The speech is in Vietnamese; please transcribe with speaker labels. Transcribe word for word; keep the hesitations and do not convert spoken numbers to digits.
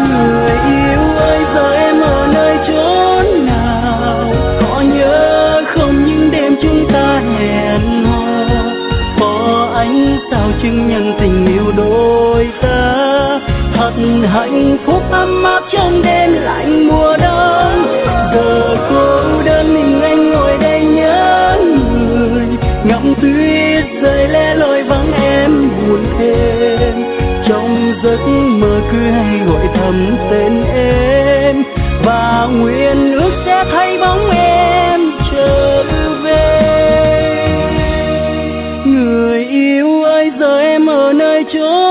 Speaker 1: Người yêu ơi giờ em ở nơi chốn nào, có nhớ không những đêm chúng ta hẹn hò, có ánh sao chứng nhân tình yêu đôi ta, thật hạnh phúc ấm áp trong đêm lạnh mùa đông. Giờ cô đơn mình anh ngồi đây nhớ người, ngắm tuyết rơi lẻ loi vắng em buồn thêm, trong giấc mơ cứ hay gọi thầm tên em và nguyện ước sẽ thấy bóng em trở về. Người yêu ơi giờ em ở nơi chốn